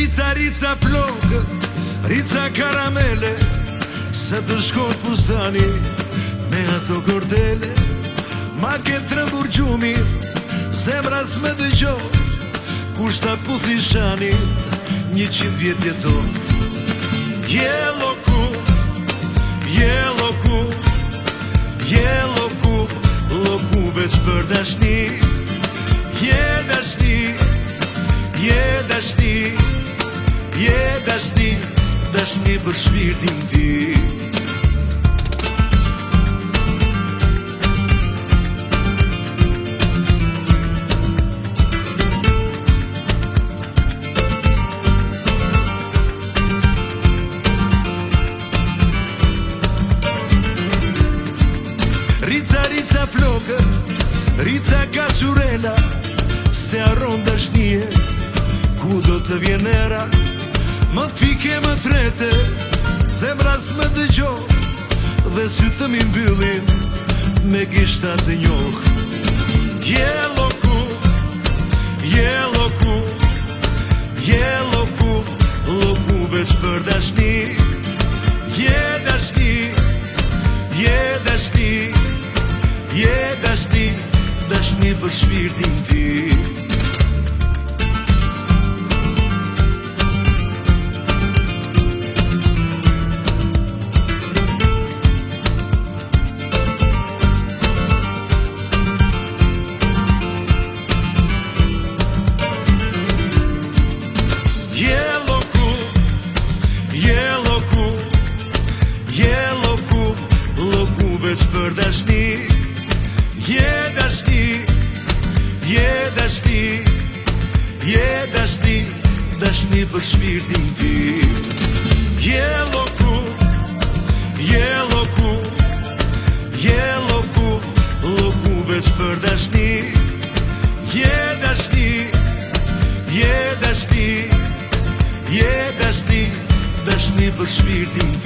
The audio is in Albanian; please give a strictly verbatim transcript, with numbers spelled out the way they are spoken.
Rica, rica flokët, rica karamele, se të shkon fustani me ato kordele. Ma ke trembur gjumi, zemra s'me dëgjo, kushta puthi shani, një qind vjet jeton. Jelo ku, jelo ku, jelo ku, loku veç për dashni. Je dashni, je dashni, je dashni, dashni për shpirtin ti. Rica, rica flokët, rica kasurela, se arron dashnie, ku do të vjen era. Më fike më trete, zemra s'më dëgjo, dhe sytë të mi mbyllin me gishta të njoh. Jelo ku, jelo ku, jelo ku, loku veç për dashni. Je dashni, je dashni, je dashni, dashni për shpirtin ti. Jelo ku, jelo ku, jelo ku, loku veç për dashni. Je dashni, je dashni, je dashni, dashni për shpirtin ti. Jelo ku, jelo ku, jelo ku, loku veç për dashni. Je dashni, je dashni, je dashni, dashni për shpirtin ti.